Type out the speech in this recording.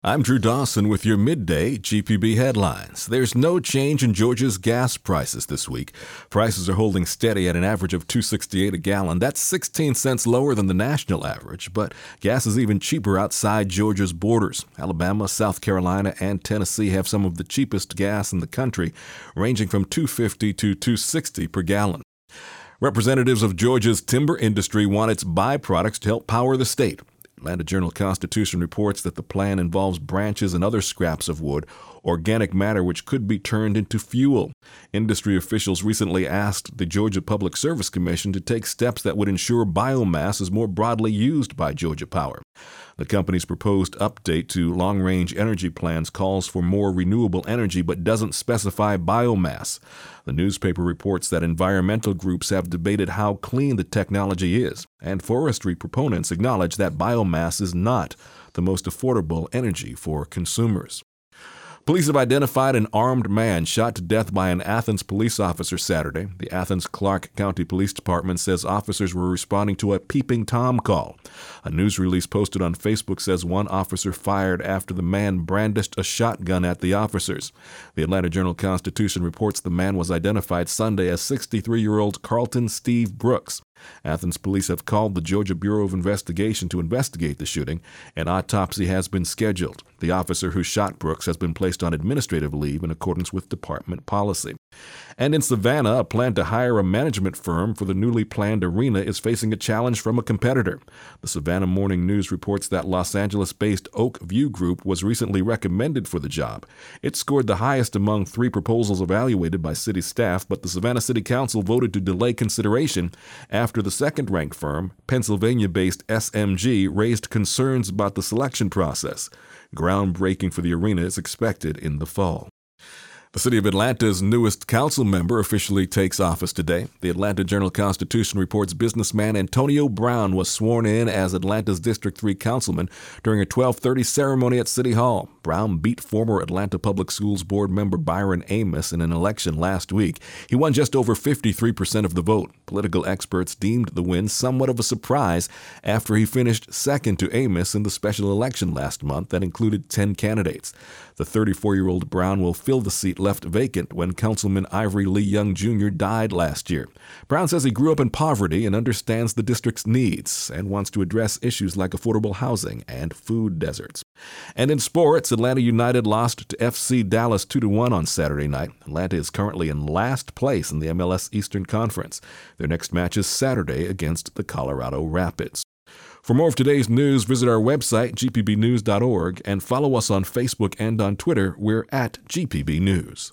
I'm Drew Dawson with your midday GPB headlines. There's no change in Georgia's gas prices this week. Prices are holding steady at an average of $2.68 a gallon. That's 16 cents lower than the national average, but gas is even cheaper outside Georgia's borders. Alabama, South Carolina, and Tennessee have some of the cheapest gas in the country, ranging from $2.50 to $2.60 per gallon. Representatives of Georgia's timber industry want its byproducts to help power the state. Atlanta Journal-Constitution reports that the plan involves branches and other scraps of wood, organic matter which could be turned into fuel. Industry officials recently asked the Georgia Public Service Commission to take steps that would ensure biomass is more broadly used by Georgia Power. The company's proposed update to long-range energy plans calls for more renewable energy but doesn't specify biomass. The newspaper reports that environmental groups have debated how clean the technology is, and forestry proponents acknowledge that biomass is not the most affordable energy for consumers. Police have identified an armed man shot to death by an Athens police officer Saturday. The Athens Clarke County Police Department says officers were responding to a peeping Tom call. A news release posted on Facebook says one officer fired after the man brandished a shotgun at the officers. The Atlanta Journal-Constitution reports the man was identified Sunday as 63-year-old Carlton Steve Brooks. Athens police have called the Georgia Bureau of Investigation to investigate the shooting. An autopsy has been scheduled. The officer who shot Brooks has been placed on administrative leave in accordance with department policy. And in Savannah, a plan to hire a management firm for the newly planned arena is facing a challenge from a competitor. The Savannah Morning News reports that Los Angeles-based Oak View Group was recently recommended for the job. It scored the highest among 3 proposals evaluated by city staff, but the Savannah City Council voted to delay consideration after the second-ranked firm, Pennsylvania-based SMG, raised concerns about the selection process. Groundbreaking for the arena is expected in the fall. The City of Atlanta's newest council member officially takes office today. The Atlanta Journal-Constitution reports businessman Antonio Brown was sworn in as Atlanta's District 3 councilman during a 12:30 ceremony at City Hall. Brown beat former Atlanta Public Schools Board member Byron Amos in an election last week. He won just over 53% of the vote. Political experts deemed the win somewhat of a surprise after he finished second to Amos in the special election last month that included 10 candidates. The 34-year-old Brown will fill the seat left vacant when Councilman Ivory Lee Young Jr. died last year. Brown says he grew up in poverty and understands the district's needs and wants to address issues like affordable housing and food deserts. And in sports, Atlanta United lost to FC Dallas 2-1 on Saturday night. Atlanta is currently in last place in the MLS Eastern Conference. Their next match is Saturday against the Colorado Rapids. For more of today's news, visit our website, gpbnews.org, and follow us on Facebook and on Twitter. We're at GPB News.